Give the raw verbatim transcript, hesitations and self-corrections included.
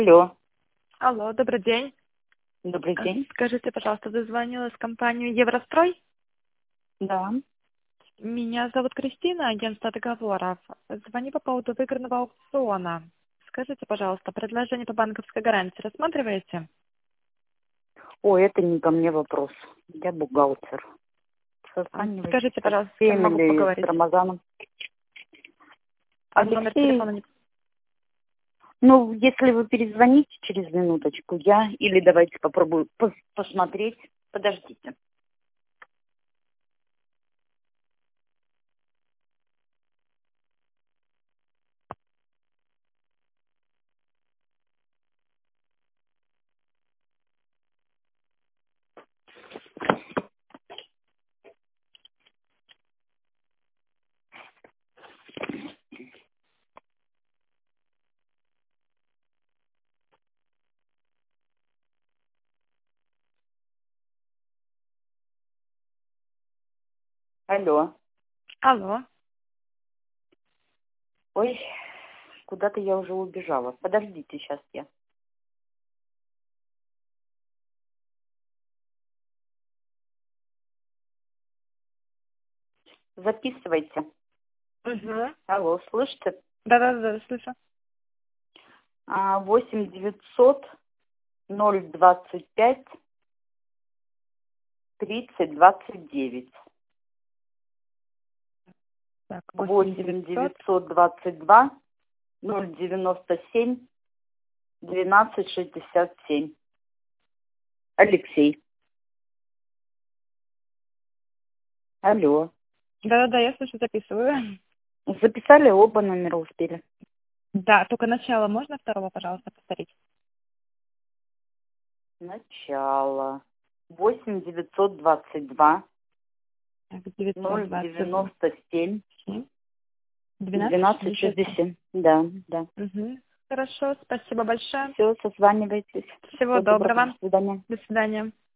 Алло, Алло, добрый день. добрый А, день. Скажите, пожалуйста, дозвонилась в компанию Еврострой? Да. Меня зовут Кристина, агентство договоров. Звоню по поводу выигранного аукциона. Скажите, пожалуйста, предложение по банковской гарантии рассматриваете? Ой, это не ко мне вопрос. Я бухгалтер. А, Созванивайтесь Скажите, с пожалуйста, с кем Алексеем могу или с поговорить? Рамазаном. А номер Алексей, телефона не... ну, если вы перезвоните через минуточку, я или давайте попробую пос- посмотреть. Подождите. Алло. Алло. Ой, куда-то я уже убежала. Подождите, сейчас я. Записывайте. Угу. Алло, слышите? Да-да-да, слышу. А, восемь девятьсот ноль двадцать пять тридцать двадцать девять. Так, восемь восемь девятьсот. девятьсот двадцать два ноль девяносто семь двенадцать шестьдесят семь. Алексей. Алло. Да-да-да, я слышу, записываю. Записали, оба номера успели. Да, только начало можно второго, пожалуйста, повторить? Начало. восемь девятьсот двадцать два Так, девятьсот ноль двадцать девяносто семь семь двенадцать двенадцать шестьдесят семь. шестьдесят. Да, да. Угу. Хорошо, спасибо большое. Все, созванивайтесь. Всего Всего доброго. До доброго. свидания. До свидания.